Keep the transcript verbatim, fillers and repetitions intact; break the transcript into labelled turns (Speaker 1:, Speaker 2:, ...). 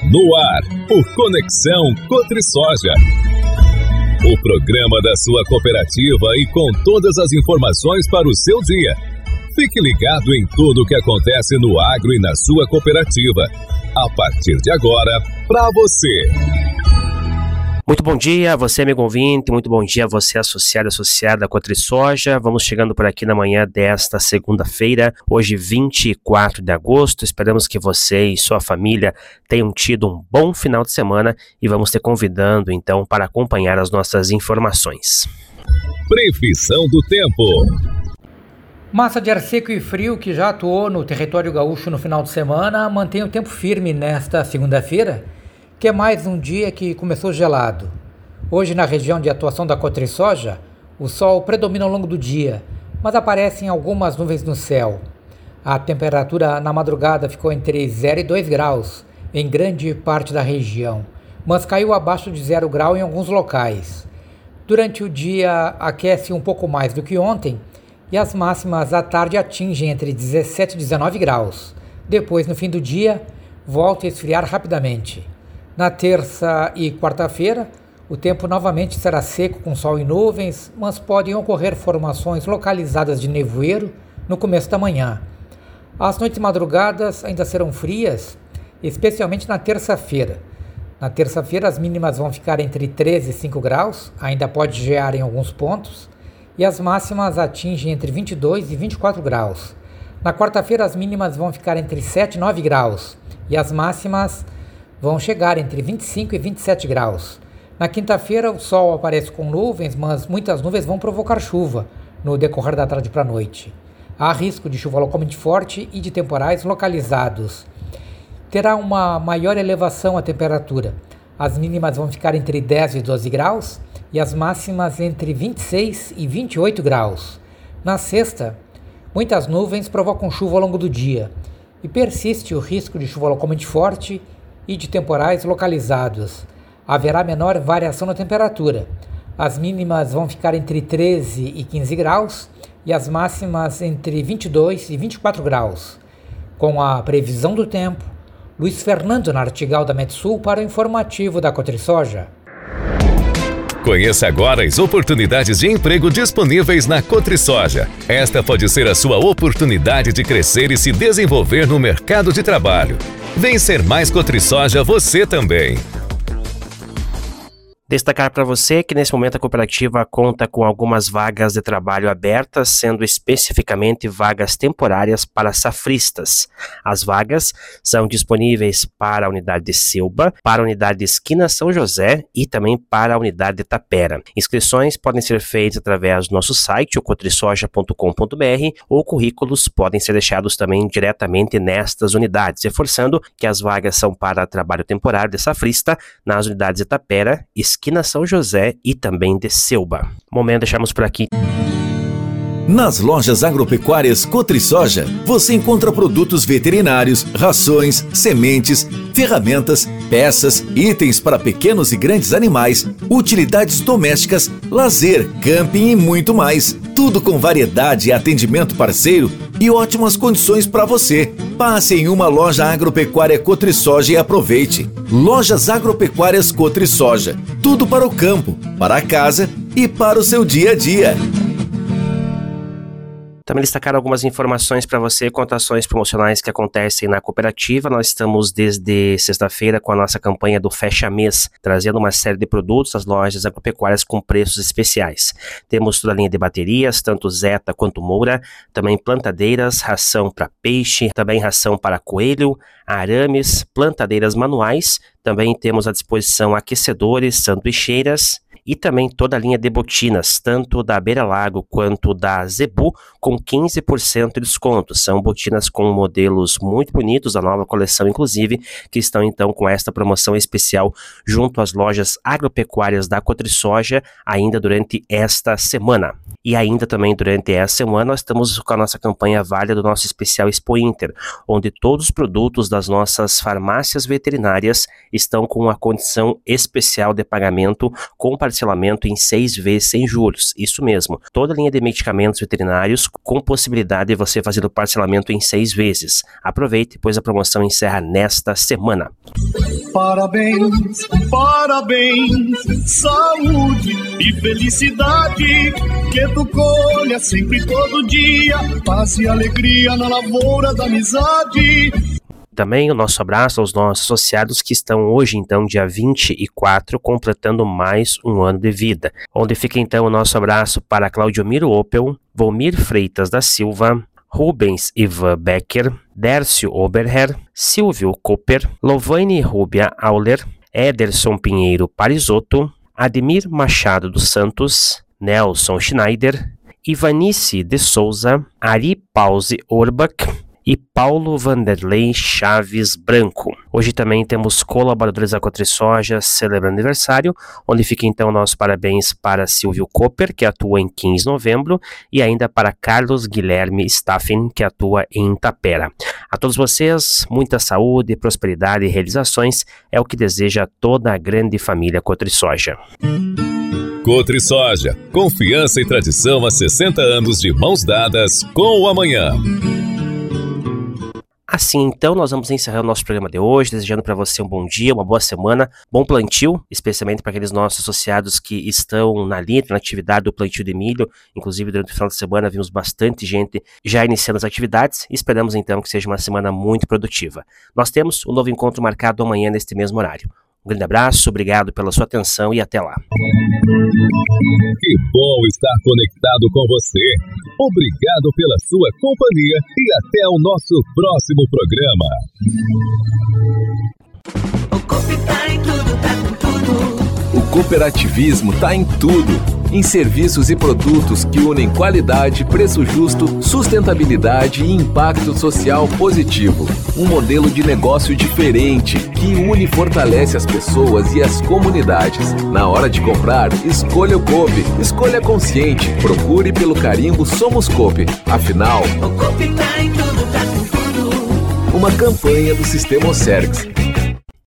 Speaker 1: No ar, o Conexão Cotrisoja. O programa da sua cooperativa e com todas as informações para o seu dia. Fique ligado em tudo o que acontece no agro e na sua cooperativa. A partir de agora, para você.
Speaker 2: Muito bom dia a você, amigo ouvinte, muito bom dia a você, associado e associada da Cotrisoja. Vamos chegando por aqui na manhã desta segunda-feira, hoje vinte e quatro de agosto. Esperamos que você e sua família tenham tido um bom final de semana e vamos te convidando então para acompanhar as nossas informações.
Speaker 1: Previsão do tempo.
Speaker 3: Massa de ar seco e frio que já atuou no território gaúcho no final de semana mantém o tempo firme nesta segunda-feira, que é mais um dia que começou gelado. Hoje, na região de atuação da Cotrisoja, o sol predomina ao longo do dia, mas aparecem algumas nuvens no céu. A temperatura na madrugada ficou entre zero e dois graus em grande parte da região, mas caiu abaixo de zero grau em alguns locais. Durante o dia aquece um pouco mais do que ontem e as máximas à tarde atingem entre dezessete e dezenove graus. Depois, no fim do dia, volta a esfriar rapidamente. Na terça e quarta-feira, o tempo novamente será seco com sol e nuvens, mas podem ocorrer formações localizadas de nevoeiro no começo da manhã. As noites e madrugadas ainda serão frias, especialmente na terça-feira. Na terça-feira, as mínimas vão ficar entre treze e cinco graus, ainda pode gear em alguns pontos, e as máximas atingem entre vinte e dois e vinte e quatro graus. Na quarta-feira, as mínimas vão ficar entre sete e nove graus, e as máximas vão chegar entre vinte e cinco e vinte e sete graus. Na quinta-feira, o sol aparece com nuvens, mas muitas nuvens vão provocar chuva no decorrer da tarde para a noite. Há risco de chuva localmente forte e de temporais localizados. Terá uma maior elevação a temperatura. As mínimas vão ficar entre dez e doze graus e as máximas entre vinte e seis e vinte e oito graus. Na sexta, muitas nuvens provocam chuva ao longo do dia e persiste o risco de chuva localmente forte e de temporais localizados. Haverá menor variação na temperatura. As mínimas vão ficar entre treze e quinze graus e as máximas entre vinte e dois e vinte e quatro graus. Com a previsão do tempo, Luiz Fernando Nartigal da Metsul para o informativo da Cotrisoja.
Speaker 1: Conheça agora as oportunidades de emprego disponíveis na Cotrisoja. Esta pode ser a sua oportunidade de crescer e se desenvolver no mercado de trabalho. Vem ser mais Cotrisoja você também.
Speaker 2: Destacar para você que nesse momento a cooperativa conta com algumas vagas de trabalho abertas, sendo especificamente vagas temporárias para safristas. As vagas são disponíveis para a unidade de Silba, para a unidade de Esquina São José e também para a unidade de Tapera. Inscrições podem ser feitas através do nosso site, o cotrisoja ponto com ponto b r, ou currículos podem ser deixados também diretamente nestas unidades, reforçando que as vagas são para trabalho temporário de safrista nas unidades de Tapera, Esquina São José e também de Silba. Momento, deixamos por aqui.
Speaker 4: Nas lojas agropecuárias Cotrisoja, você encontra produtos veterinários, rações, sementes, ferramentas, peças, itens para pequenos e grandes animais, utilidades domésticas, lazer, camping e muito mais. Tudo com variedade e atendimento parceiro e ótimas condições para você. Passe em uma loja agropecuária Cotrisoja e aproveite. Lojas agropecuárias Cotrisoja. Tudo para o campo, para a casa e para o seu dia a dia.
Speaker 2: Também destacar algumas informações para você quanto às ações promocionais que acontecem na cooperativa. Nós estamos desde sexta-feira com a nossa campanha do Fecha Mês, trazendo uma série de produtos às lojas agropecuárias com preços especiais. Temos toda a linha de baterias, tanto Zeta quanto Moura, também plantadeiras, ração para peixe, também ração para coelho, arames, plantadeiras manuais, também temos à disposição aquecedores, sanduicheiras, e também toda a linha de botinas, tanto da Beira Lago quanto da Zebu, com quinze por cento de desconto. São botinas com modelos muito bonitos, da nova coleção inclusive, que estão então com esta promoção especial junto às lojas agropecuárias da Cotrisoja, ainda durante esta semana. E ainda também durante essa semana nós estamos com a nossa campanha válida do nosso especial Expo Inter, onde todos os produtos das nossas farmácias veterinárias estão com uma condição especial de pagamento com participação parcelamento em seis vezes sem juros. Isso mesmo, toda linha de medicamentos veterinários com possibilidade de você fazer o parcelamento em seis vezes. Aproveite, pois a promoção encerra nesta semana.
Speaker 5: Parabéns, parabéns, saúde e felicidade, que tu colha sempre todo dia, paz e alegria na lavoura da amizade.
Speaker 2: Também o nosso abraço aos nossos associados que estão hoje, então, dia vinte e quatro, completando mais um ano de vida. Onde fica, então, o nosso abraço para Claudiomiro Opel, Volmir Freitas da Silva, Rubens Ivan Becker, Dércio Oberher, Silvio Cooper, Lovaine Rubia Auler, Ederson Pinheiro Parisotto, Ademir Machado dos Santos, Nelson Schneider, Ivanice de Souza, Ari Pause Orbach e Paulo Vanderlei Chaves Branco. Hoje também temos colaboradores da Cotrisoja celebrando aniversário, onde fica então nosso parabéns para Silvio Cooper, que atua em quinze de novembro, e ainda para Carlos Guilherme Staffen, que atua em Itapera. A todos vocês, muita saúde, prosperidade e realizações é o que deseja toda a grande família Cotrisoja.
Speaker 1: Cotrisoja, confiança e tradição há sessenta anos de mãos dadas com o amanhã.
Speaker 2: Assim, então, nós vamos encerrar o nosso programa de hoje, desejando para você um bom dia, uma boa semana, bom plantio, especialmente para aqueles nossos associados que estão na linha, na atividade do plantio de milho. Inclusive, durante o final de semana, vimos bastante gente já iniciando as atividades e esperamos, então, que seja uma semana muito produtiva. Nós temos um novo encontro marcado amanhã neste mesmo horário. Um grande abraço, obrigado pela sua atenção e até lá.
Speaker 1: Que bom estar conectado com você. Obrigado pela sua companhia e até o nosso próximo programa.
Speaker 6: O Coop tá em tudo, tá com tudo.
Speaker 4: O cooperativismo tá em tudo. Em serviços e produtos que unem qualidade, preço justo, sustentabilidade e impacto social positivo. Um modelo de negócio diferente que une e fortalece as pessoas e as comunidades. Na hora de comprar, escolha o Coop. Escolha consciente. Procure pelo carimbo Somos Coop. Afinal,
Speaker 6: o Coop tá em tudo, tá com tudo.
Speaker 4: Uma campanha do Sistema Ocergs.